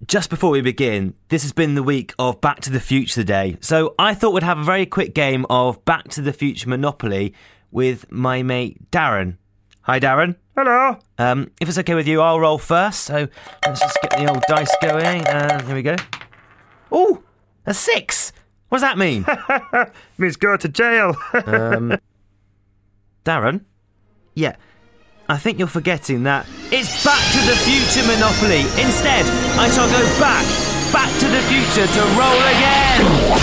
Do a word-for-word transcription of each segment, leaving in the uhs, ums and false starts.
just before we begin, this has been the week of Back to the Future today. So I thought we'd have a very quick game of Back to the Future Monopoly with my mate Darren. Hi, Darren. Hello. Um, if it's okay with you, I'll roll first. So let's just get the old dice going. And here we go. Oh, a six. What does that mean? Means go to jail. um, Darren? Yeah. I think you're forgetting that it's Back to the Future Monopoly. Instead, I shall go back, back to the future to roll again.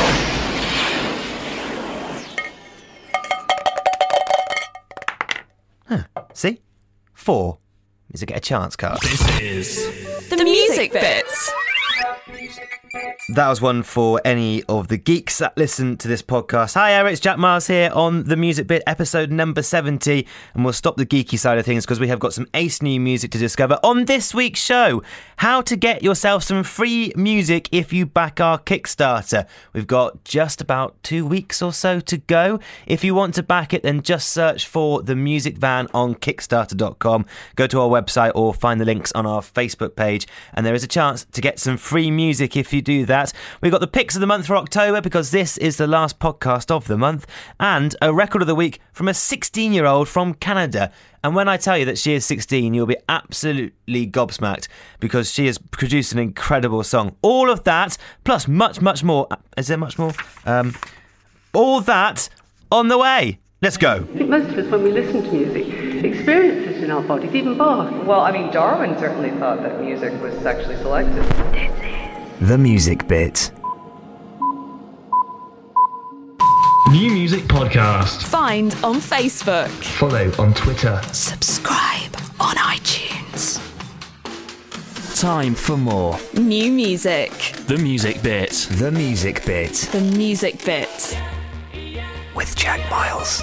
Huh. See? Four. Does it get a chance card? This is the, the music bits. That was one for any of the geeks that listen to this podcast. Hi, Eric, it's Jack Miles here on The Music Bit, episode number seventy. And we'll stop the geeky side of things because we have got some ace new music to discover on this week's show. How to get yourself some free music if you back our Kickstarter. We've got just about two weeks or so to go. If you want to back it, then just search for The Music Van on Kickstarter dot com. Go to our website or find the links on our Facebook page. And there is a chance to get some free music if you do that. We've got the picks of the month for October because this is the last podcast of the month, and a record of the week from a sixteen-year-old from Canada. And when I tell you that she is sixteen, you'll be absolutely gobsmacked because she has produced an incredible song. All of that, plus much, much more. Is there much more? Um, all that on the way. Let's go. I think most of us, when we listen to music, experience it in our bodies, even Bach. Well, I mean, Darwin certainly thought that music was sexually selective. This is The Music Bit. New Music Podcast. Find on Facebook. Follow on Twitter. Subscribe on iTunes. Time for more. New music. The Music Bit. The Music Bit. The music bit. With Jack Miles.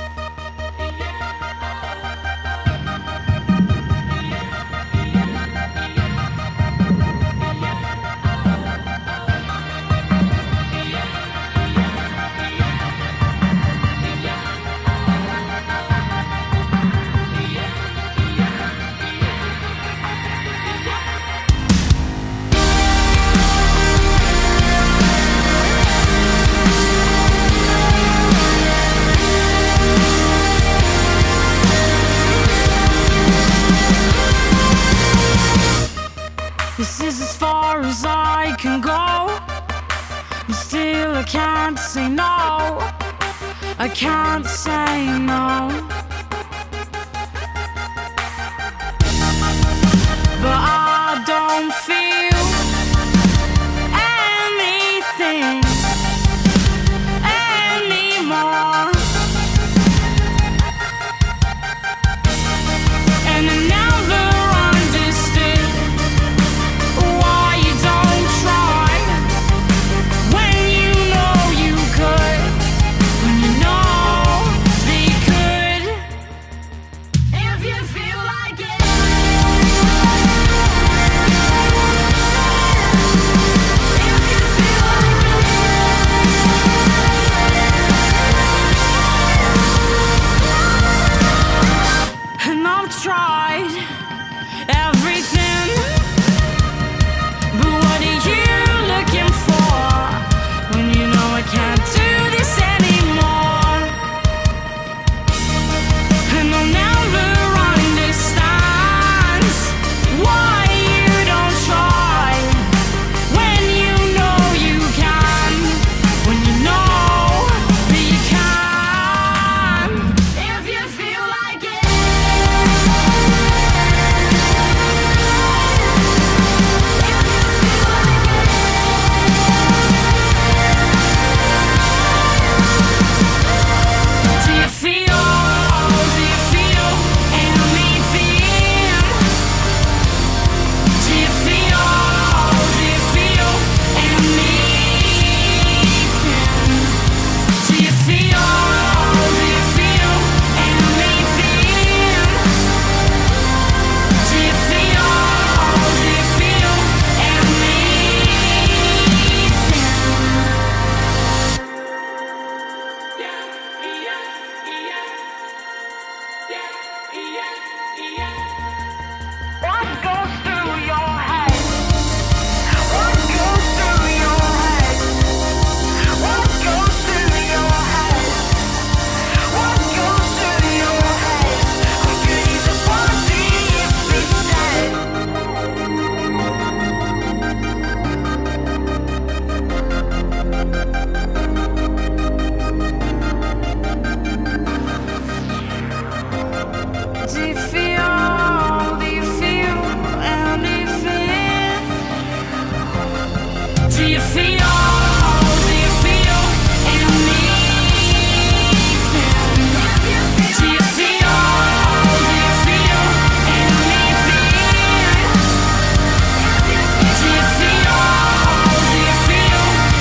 This is as far as I can go, but still I can't say no. I can't say no. But I don't feel anything anymore. And I never understood why you don't try when you know you could, when you know they could. feel? Do you feel anything? Do you feel? Do you feel anything? Do you feel? Do you feel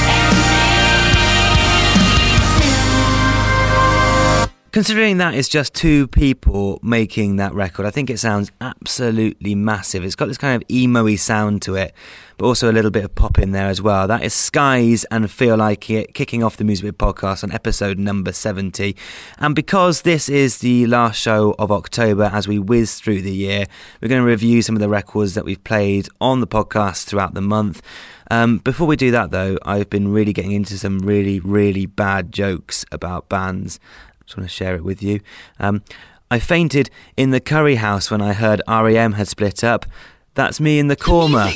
anything? Considering that it's just two people making that record, I think it sounds absolutely massive. It's got this kind of emo-y sound to it, but also a little bit of pop in there as well. That is Skies and Feel Like It, kicking off the Music Bit podcast on episode number seventy. And because this is the last show of October as we whiz through the year, we're going to review some of the records that we've played on the podcast throughout the month. Um, before we do that, though, I've been really getting into some really, really bad jokes about bands. I just want to share it with you. Um, I fainted in the curry house when I heard R E M had split up. That's me in the Korma.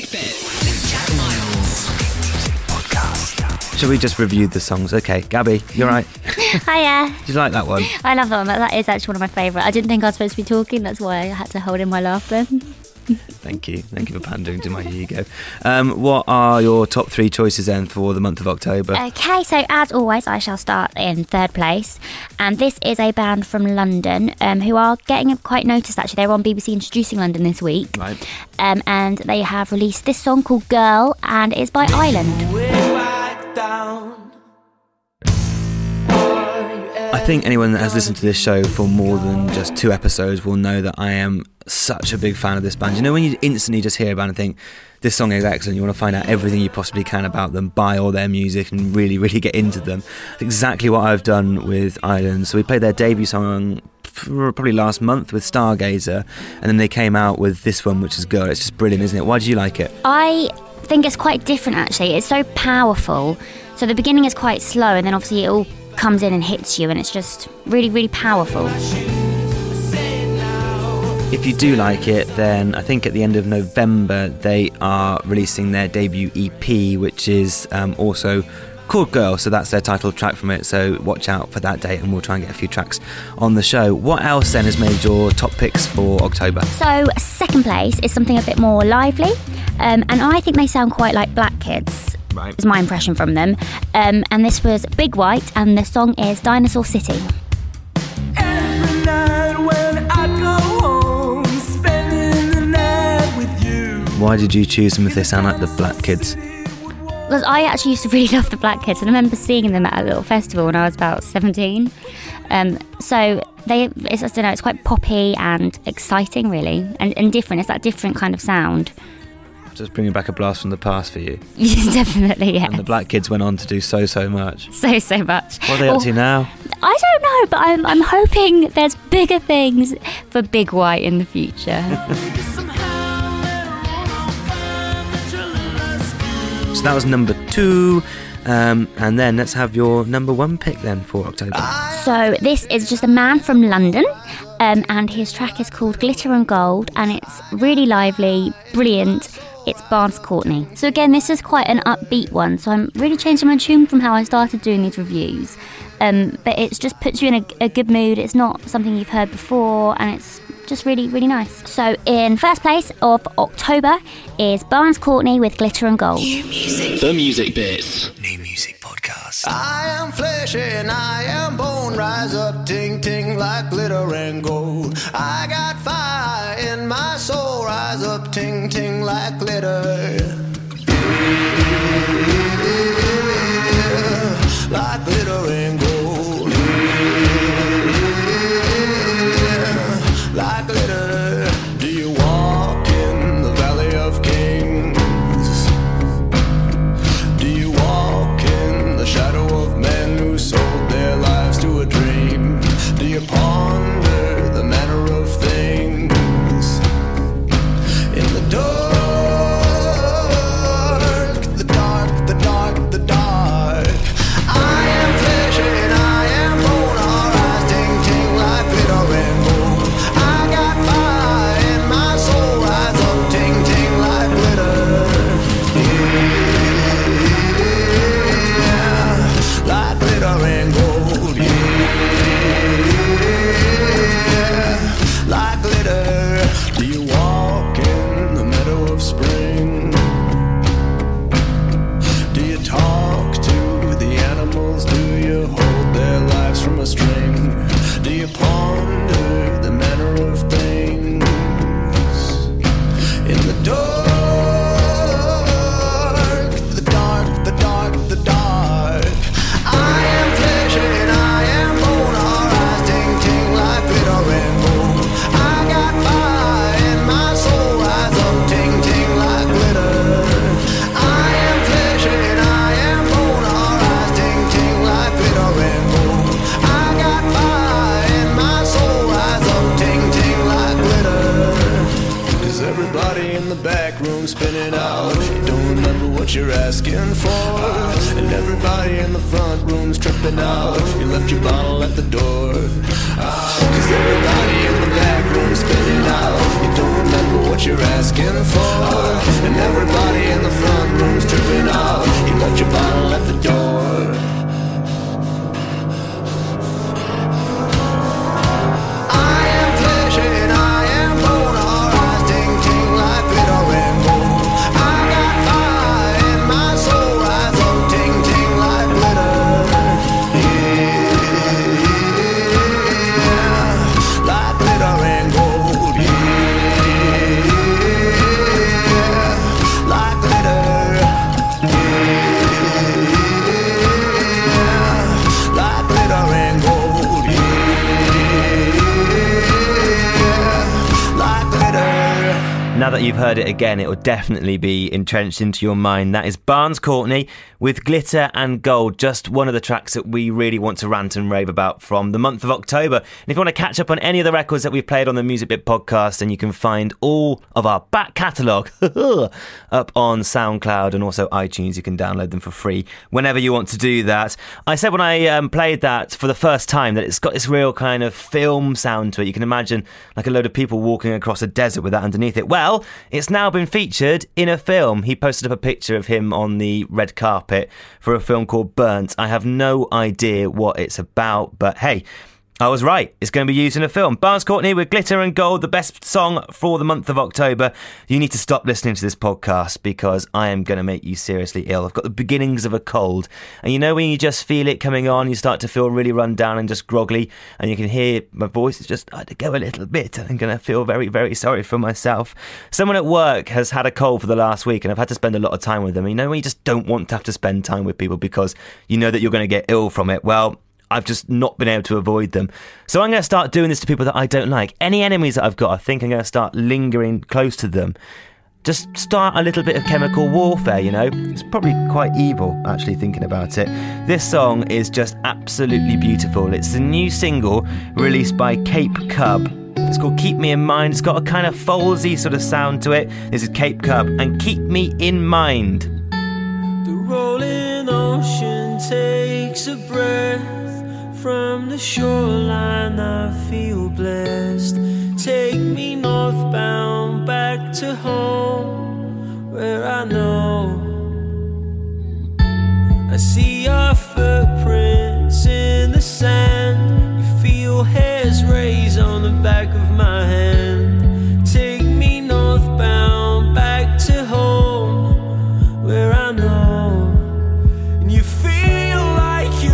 Shall we just review the songs? Okay, Gabby, you're right. Hiya. Did you like that one? I love that one. That is actually one of my favourite. I didn't think I was supposed to be talking. That's why I had to hold in my laughter. Thank you. Thank you for pandering to my ego. Um, what are your top three choices then for the month of October? Okay, so as always, I shall start in third place. And this is a band from London um, who are getting quite noticed, actually. They were on B B C Introducing London this week. Right. Um, and they have released this song called Girl, and it's by Island. I think anyone that has listened to this show for more than just two episodes will know that I am such a big fan of this band. You know when you instantly just hear a band and think, this song is excellent, you want to find out everything you possibly can about them, buy all their music and really, really get into them. That's exactly what I've done with Island. So we played their debut song probably last month with Stargazer, and then they came out with this one, which is Girl. It's just brilliant, isn't it? Why did you like it? I think it's quite different, actually. It's so powerful. So the beginning is quite slow, and then obviously it all comes in and hits you, and it's just really, really powerful. If you do like it, then I think at the end of November they are releasing their debut E P, which is um, also called Girl, so that's their title track from it, so watch out for that date and we'll try and get a few tracks on the show. What else then has made your top picks for October? So second place is something a bit more lively, um, and I think they sound quite like Black Kids. Right. Is my impression from them. Um, and this was Big White, and the song is Dinosaur City. Every night when I go home, spending the night with you. Why did you choose them if they sound like the Black Kids? Because I actually used to really love the Black Kids, and I remember seeing them at a little festival when I was about seventeen. Um, so they, it's, I don't know, it's quite poppy and exciting, really, and, and different. It's that different kind of sound. Just bringing back a blast from the past for you. Definitely, yes. And the Black Kids went on to do so, so much. So, so much. What are they up to now? I don't know, but I'm, I'm hoping there's bigger things for Big White in the future. So that was number two. Um, and then let's have your number one pick then for October. So this is just a man from London, um, and his track is called Glitter and Gold, and it's really lively, brilliant. It's Barnes Courtney. So again, this is quite an upbeat one, so I'm really changing my tune from how I started doing these reviews. Um, but it just puts you in a, a good mood. It's not something you've heard before, and it's just really, really nice. So in first place of October is Barnes Courtney with Glitter and Gold. New music. The Music Bits. New Music Podcast. I am flesh and I am bone. Rise up, ting ting like glitter and gold. I got fire in my soul. Rise up, ting ting like glitter. Like glitter and gold. Like glitter. Do you walk in the valley of kings? Do you walk in the shadow of men who sold their lives to a dream? Do you ponder the manner of things in the dark? what you're asking for. And everybody in the front room's tripping out. You left your bottle at the door. Cause everybody in the back room's spinning out. You don't remember what you're asking for. And everybody in the front room's tripping out. You left your bottle at the door. Now that you've heard it again, it will definitely be entrenched into your mind. That is Barnes Courtney with Glitter and Gold, just one of the tracks that we really want to rant and rave about from the month of October. And if you want to catch up on any of the records that we've played on the Music Bit podcast, then you can find all of our back catalogue up on SoundCloud and also iTunes. You can download them for free whenever you want to do that. I said when I um, played that for the first time that it's got this real kind of film sound to it. You can imagine like a load of people walking across a desert with that underneath it. Well, it's now been featured in a film. He posted up a picture of him on the red carpet for a film called Burnt. I have no idea what it's about, but hey, I was right. It's going to be used in a film. Barnes Courtney with Glitter and Gold, the best song for the month of October. You need to stop listening to this podcast because I am going to make you seriously ill. I've got the beginnings of a cold. And you know when you just feel it coming on, you start to feel really run down and just groggly, and you can hear my voice is just starting to go a little bit. I'm going to feel very, very sorry for myself. Someone at work has had a cold for the last week, and I've had to spend a lot of time with them. And you know when you just don't want to have to spend time with people because you know that you're going to get ill from it? Well, I've just not been able to avoid them. So I'm going to start doing this to people that I don't like. Any enemies that I've got, I think I'm going to start lingering close to them. Just start a little bit of chemical warfare, you know? It's probably quite evil, actually, thinking about it. This song is just absolutely beautiful. It's the new single released by Cape Cub. It's called Keep Me in Mind. It's got a kind of Folsy sort of sound to it. This is Cape Cub and Keep Me in Mind. The rolling ocean takes a breath. From the shoreline I feel blessed. Take me northbound back to home, where I know I see our footprints in the sand. You feel hairs raise on the back of my hand. Take me northbound back to home, where I know. And you feel like you're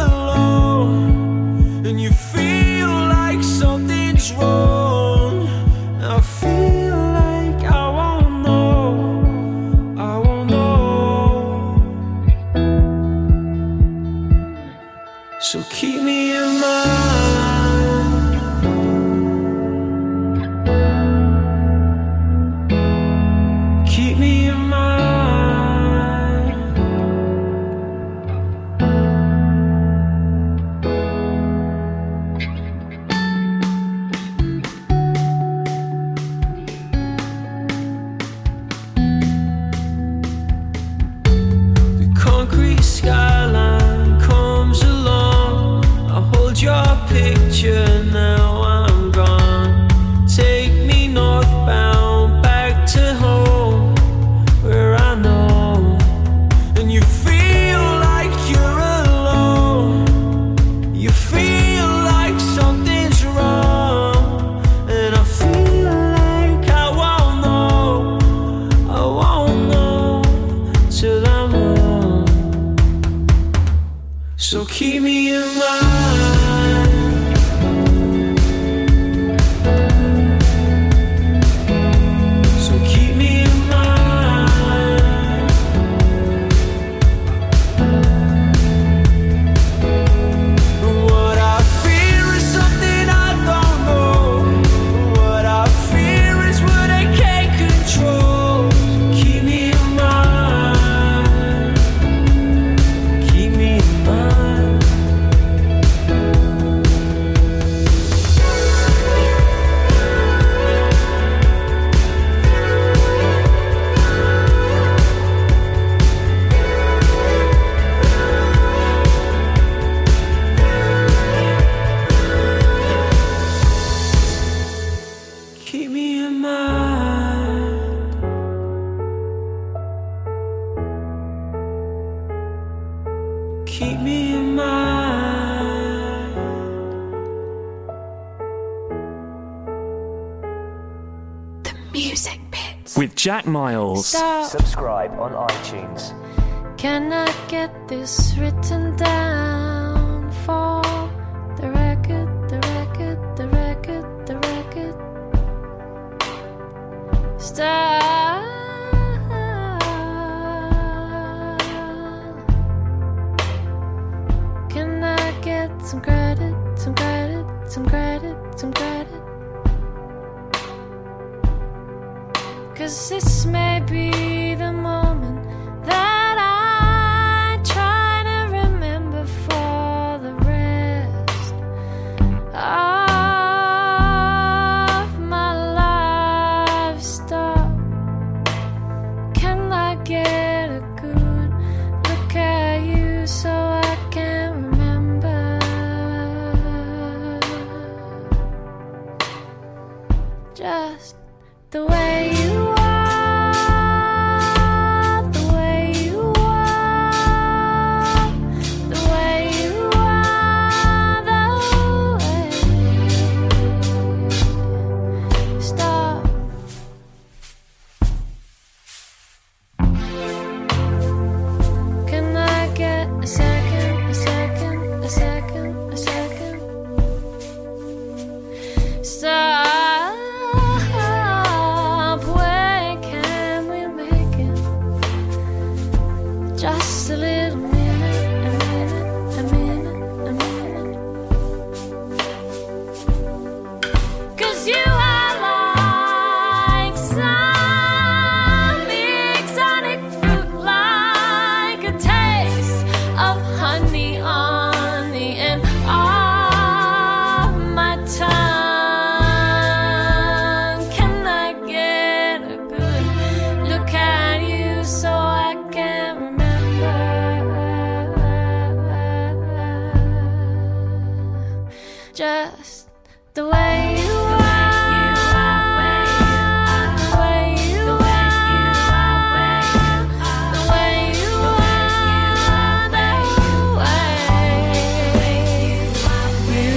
and you feel like something's wrong. I feel like I won't know, I won't know. So keep me in mind. Keep me in mind. Skyline comes along. I hold your picture, now I'm gone. Take me northbound back to home, where I know. And you feel like you're alone. You feel like something's wrong. And I feel like I won't know, I won't know till I'm home. So keep me in mind. So keep me in mind. What I fear is something I don't know. What I fear is what I can't control. Keep me in mind. Keep me in mind. keep me in mind. The Music Bit. With Jack Miles. Stop. Subscribe on iTunes. Can I get this written down for the record, the record, the record, the record? Stop. Can I get some credit, some credit, some credit, some credit? 'Cause this may be the moment that I try to remember for the rest of my life. Stop. Can I get a good look at you so I can remember just the way you are, the way you are, the way you are, the way. Stop. Can I get a second, a second, a second, a second? Stop. When can we make it? Just a little minute, a minute, a minute, a minute. 'Cause you are like some exotic fruit, like a taste of honey on the end of my tongue. Can I get a good look at you so I can remember just the way you are, the way you are, the way you are, the way you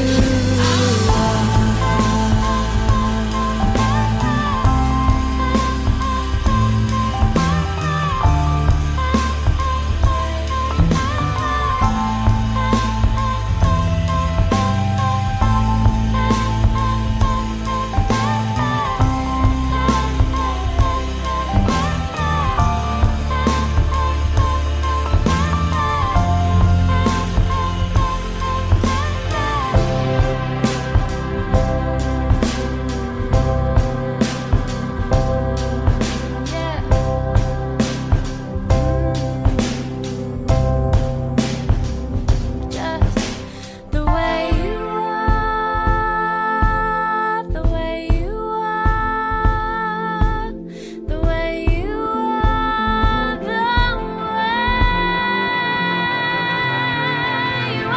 just the way you are, the way you are, the way you are, the way you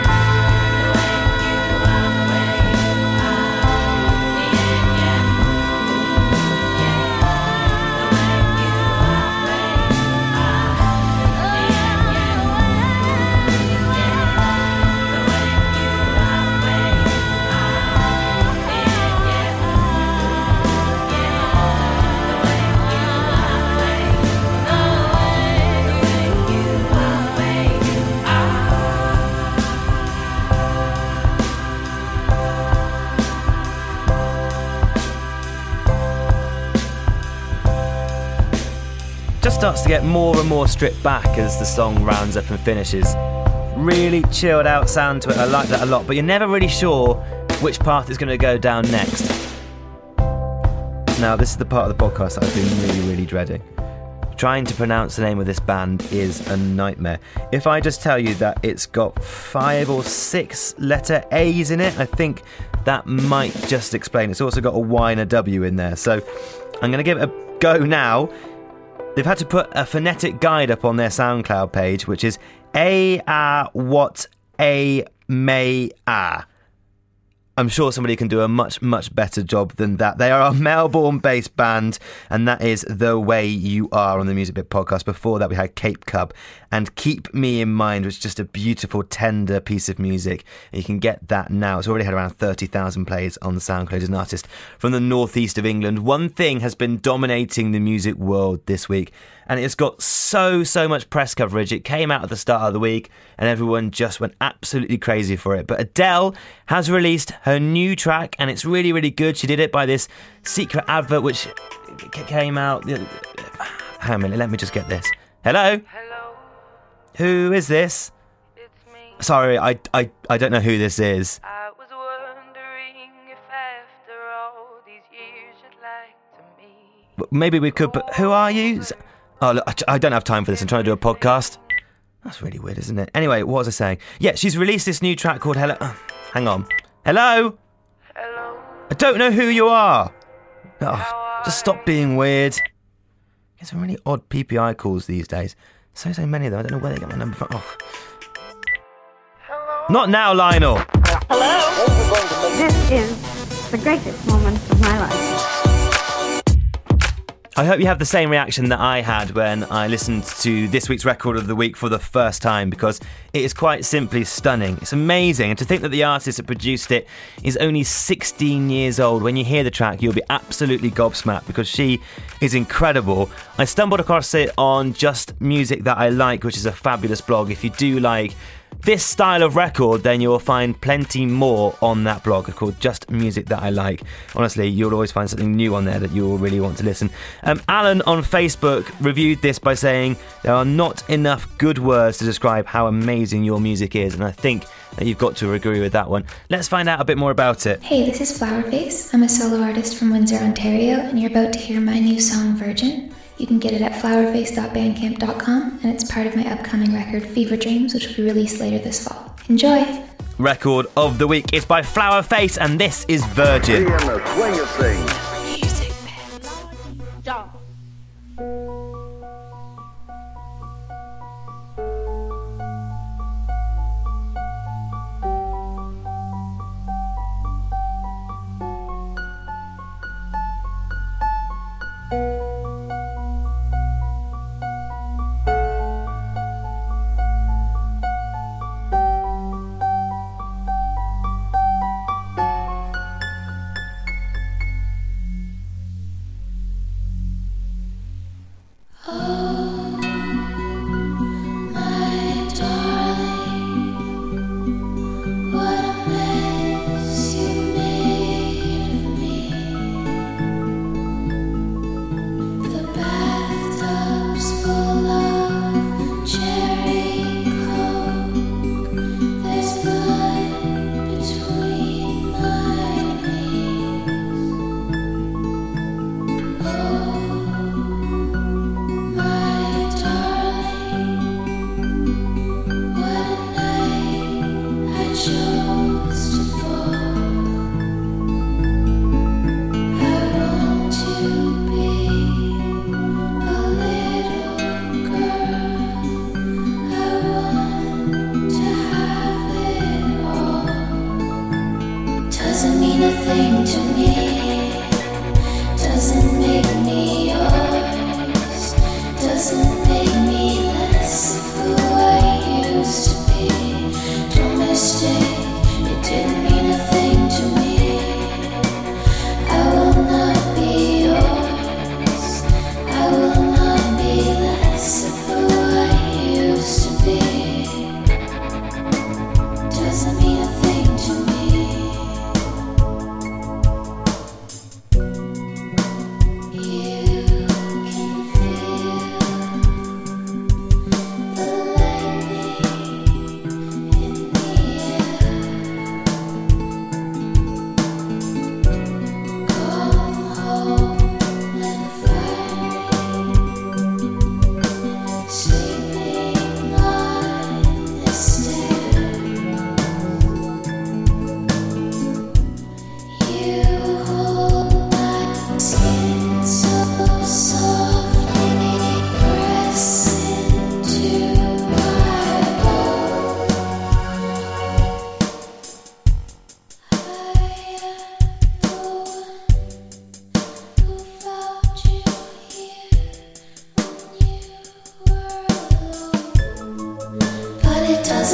Just starts to get more and more stripped back as the song rounds up and finishes. Really chilled out sound to it. I like that a lot, but you're never really sure which path it's going to go down next. Now, this is the part of the podcast that I've been really, really dreading. Trying to pronounce the name of this band is a nightmare. If I just tell you that it's got five or six letter A's in it, I think that might just explain. It's also got a Y and a W in there. So I'm going to give it a go now. They've had to put a phonetic guide up on their SoundCloud page, which is A A what A May A. I'm sure somebody can do a much, much better job than that. They are a Melbourne-based band, and that is The Way You Are on the Music Bit podcast. Before that, we had Cape Cub and Keep Me in Mind, which is just a beautiful, tender piece of music. And you can get that now. It's already had around thirty thousand plays on SoundCloud as an artist from the northeast of England. One thing has been dominating the music world this week, and it's got so, so much press coverage. It came out at the start of the week, and everyone just went absolutely crazy for it. But Adele has released her new track, and it's really, really good. She did it by this secret advert, which came out... Hang on a minute, let me just get this. Hello? Hello? Who is this? It's me. Sorry, I, I, I don't know who this is. I was wondering if after all these years you'd like to meet. Maybe we could, but who are you? Oh, look, I, I don't have time for this. I'm trying to do a podcast. That's really weird, isn't it? Anyway, what was I saying? Yeah, she's released this new track called Hello... Oh, hang on. Hello? Hello? I don't know who you are. Oh, just stop being weird. Get some really odd P P I calls these days. So, so many of them. I don't know where they get my number from. Oh. Hello? Not now, Lionel. Hello? This is the greatest moment of my life. I hope you have the same reaction that I had when I listened to this week's record of the week for the first time, because it is quite simply stunning. It's amazing, and to think that the artist that produced it is only sixteen years old. When you hear the track, you'll be absolutely gobsmacked, because she is incredible. I stumbled across it on Just Music That I Like, which is a fabulous blog. If you do like this style of record, then you'll find plenty more on that blog called Just Music That I Like. Honestly, you'll always find something new on there that you'll really want to listen. Um, Alan on Facebook reviewed this by saying there are not enough good words to describe how amazing your music is, and I think that you've got to agree with that one. Let's find out a bit more about it. Hey, this is Flowerface. I'm a solo artist from Windsor, Ontario, and you're about to hear my new song, Virgin. You can get it at flowerface dot bandcamp dot com, and it's part of my upcoming record, Fever Dreams, which will be released later this fall. Enjoy! Record of the week is by Flowerface, and this is Virgin. Be in the swing of things. Music Bits. Stop.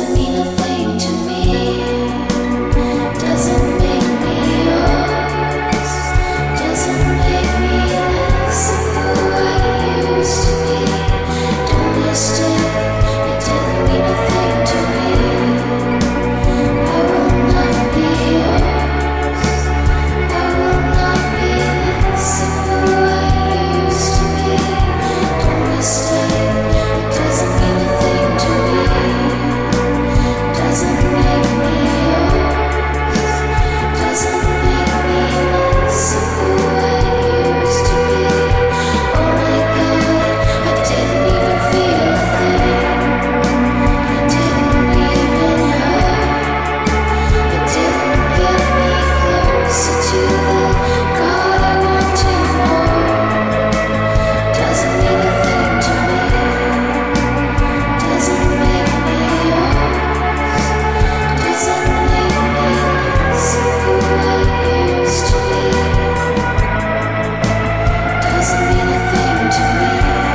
doesn't mean a thing to me. Doesn't make me yours. Doesn't make me less of who I used to be. Don't mistake, it didn't mean a thing to me. I will not be yours. I will not be less of who I used to be. Don't mistake, it doesn't mean a thing to me. Doesn't make me yours. Doesn't make me less of who I used to be. Oh my God, I didn't even feel a thing. It didn't even hurt. It didn't get me closer to the God I wanted more. Doesn't mean a thing to me. Doesn't make me yours. Doesn't make me less of who I used to be. Doesn't mean a thing to me.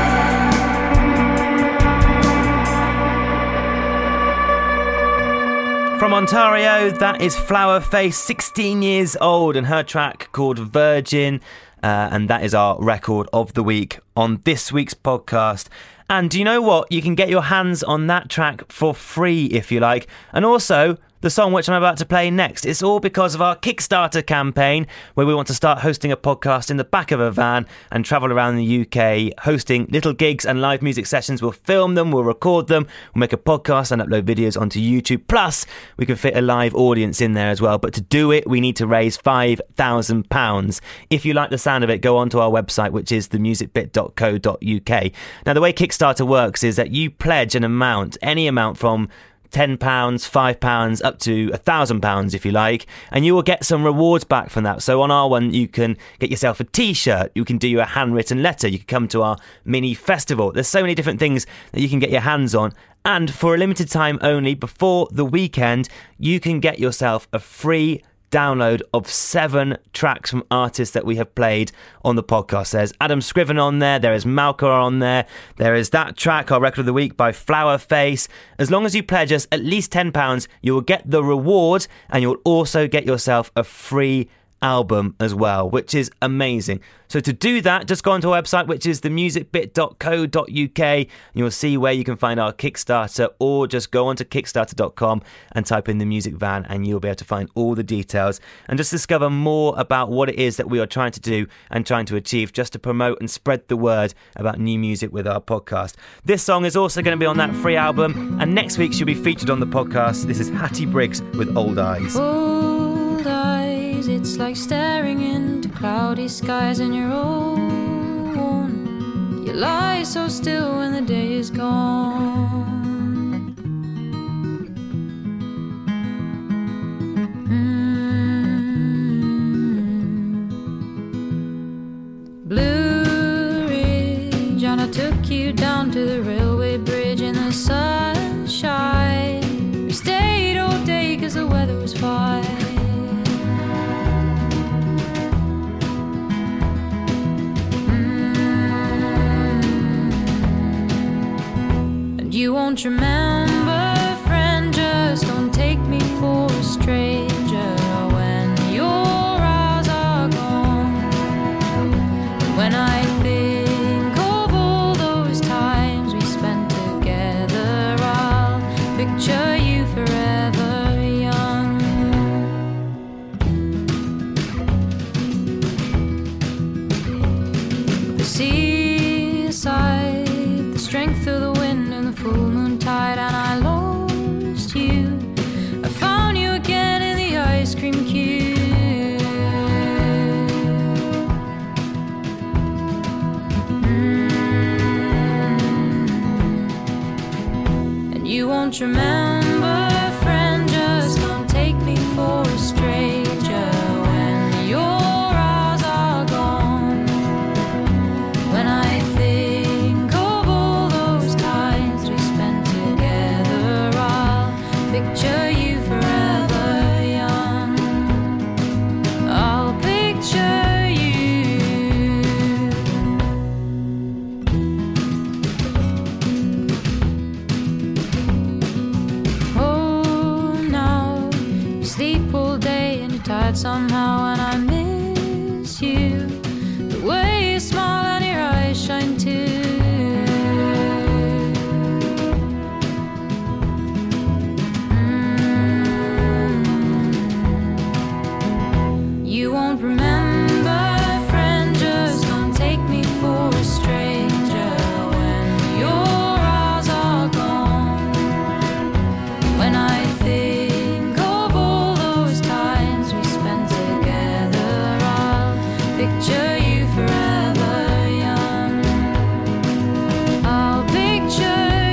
From Ontario, that is Flowerface, sixteen years old, and her track called Virgin. Uh, and that is our record of the week on this week's podcast. And do you know what? You can get your hands on that track for free if you like. And also, the song which I'm about to play next. It's all because of our Kickstarter campaign, where we want to start hosting a podcast in the back of a van and travel around the U K, hosting little gigs and live music sessions. We'll film them, we'll record them, we'll make a podcast and upload videos onto YouTube. Plus, we can fit a live audience in there as well. But to do it, we need to raise five thousand pounds. If you like the sound of it, go onto our website, which is the music bit dot co dot U K. Now, the way Kickstarter works is that you pledge an amount, any amount from ten pounds, five pounds, up to one thousand pounds if you like, and you will get some rewards back from that. So on our one, you can get yourself a t-shirt, you can do you a handwritten letter, you can come to our mini festival. There's so many different things that you can get your hands on, and for a limited time only, before the weekend, you can get yourself a free download of seven tracks from artists that we have played on the podcast. There's Adam Scriven on there, there is Malca on there, there is that track, our record of the week by Flowerface. As long as you pledge us at least ten pounds, you will get the reward, and you'll also get yourself a free album as well, which is amazing. So to do that, just go onto our website, which is the music bit dot co dot U K, and you'll see where you can find our Kickstarter, or just go onto kickstarter dot com and type in The Music Van, and you'll be able to find all the details and just discover more about what it is that we are trying to do and trying to achieve, just to promote and spread the word about new music with our podcast. This song is also going to be on that free album, and next week she'll be featured on the podcast. This is Hattie Briggs with Old Eyes. Old eyes, it's like staring into cloudy skies, and you're own. You lie so still when the day is gone. Mm. Blue Ridge, and I took you down to the railway bridge in the sunshine. We stayed all day 'cause the weather was fine. You won't remember, friend, just don't take me for a stranger when your eyes are gone. When I think of all those times we spent together, I'll picture you forever young. The seaside, the strength of the wind and the full moon tide, and I lost you. I found you again in the ice cream cube. Mm. And you won't remember, friend, just don't take me for a stranger when your eyes are gone. When I think of all those times we spent together, I'll picture you forever young. I'll picture you. But somehow when I miss you, the way you smile and your eyes shine too. Mm. You won't remember, friend, just don't take me for a stranger when your eyes are gone. When I think of all those times we spent together, I'll picture you forever young. I'll picture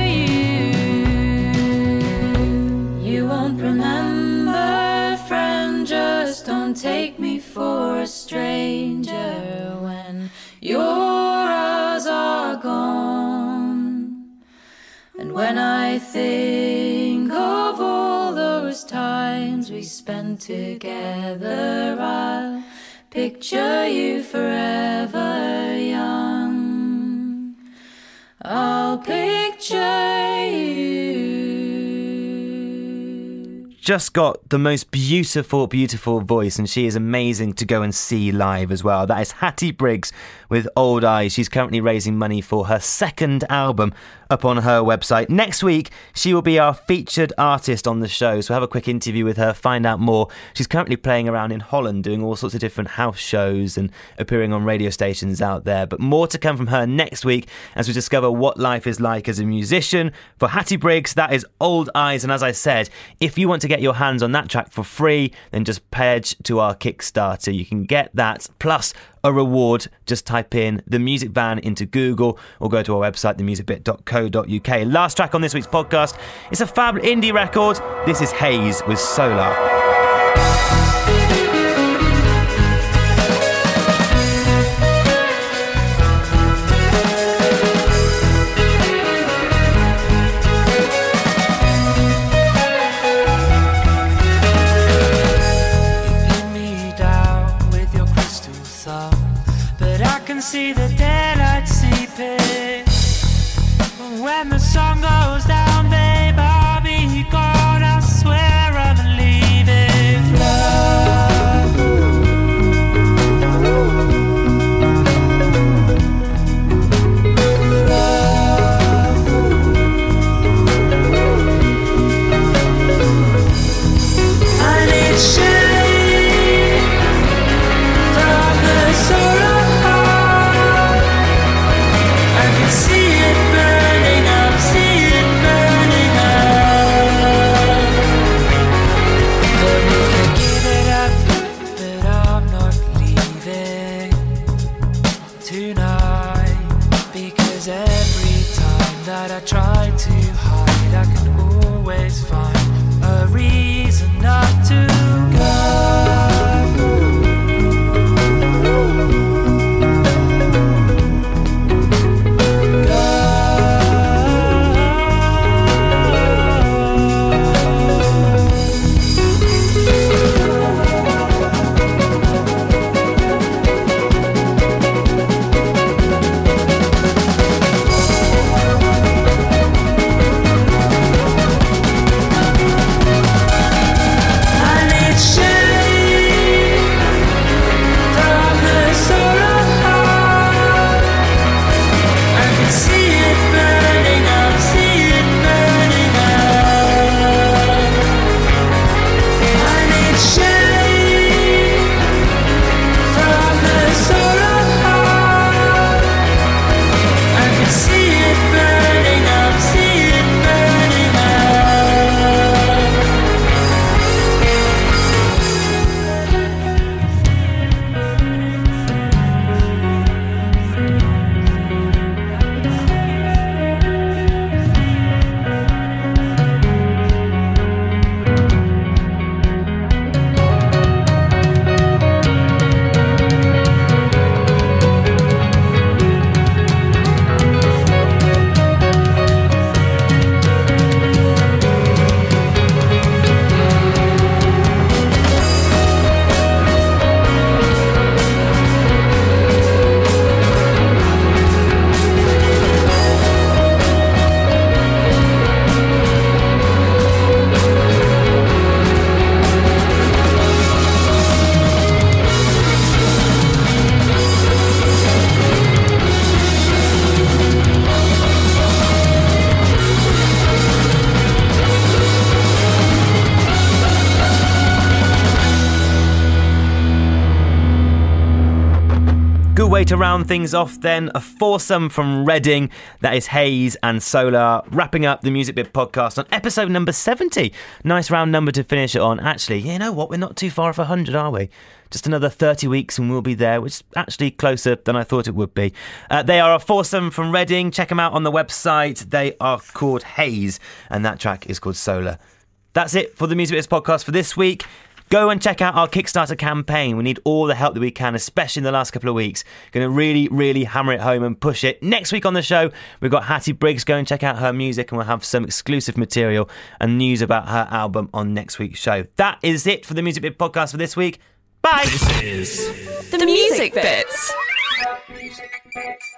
you. You won't remember, friend, just don't take me for a stranger when your eyes are gone. And when I think of all those times we spent together, I'll picture you forever young. I'll picture you. Just got the most beautiful, beautiful voice, and she is amazing to go and see live as well. That is Hattie Briggs with Old Eyes. She's currently raising money for her second album up on her website. Next week, she will be our featured artist on the show, so have a quick interview with her, find out more. She's currently playing around in Holland, doing all sorts of different house shows and appearing on radio stations out there. But more to come from her next week as we discover what life is like as a musician. For Hattie Briggs, that is Old Eyes. And as I said, if you want to get your hands on that track for free, then just pledge to our Kickstarter. You can get that plus a reward. Just type in The Music Van into Google or go to our website, the music bit dot co dot uk. Last track on this week's podcast, it's a fab indie record. This is Haze with Solar. See the daylight seeping. When the sun goes down, babe, I'll be gone. I swear I'm leaving. I need shade from the solar. See it burning up, see it burning up. But we can give it up, but I'm not leaving tonight. Because every time that I try to hide, I can always find a reason not to go. I way to round things off then, a foursome from Reading. That is Haze and Solar, wrapping up the Music Bit podcast on episode number seventy. Nice round number to finish it on. Actually, you know what? We're not too far off one hundred, are we? Just another thirty weeks and we'll be there, which is actually closer than I thought it would be. Uh, they are a foursome from Reading. Check them out on the website. They are called Haze, and that track is called Solar. That's it for the Music Bits podcast for this week. Go and check out our Kickstarter campaign. We need all the help that we can, especially in the last couple of weeks. Going to really, really hammer it home and push it. Next week on the show, we've got Hattie Briggs. Go and check out her music and we'll have some exclusive material and news about her album on next week's show. That is it for the Music Bit podcast for this week. Bye. This is The Music Bits. Music Bits.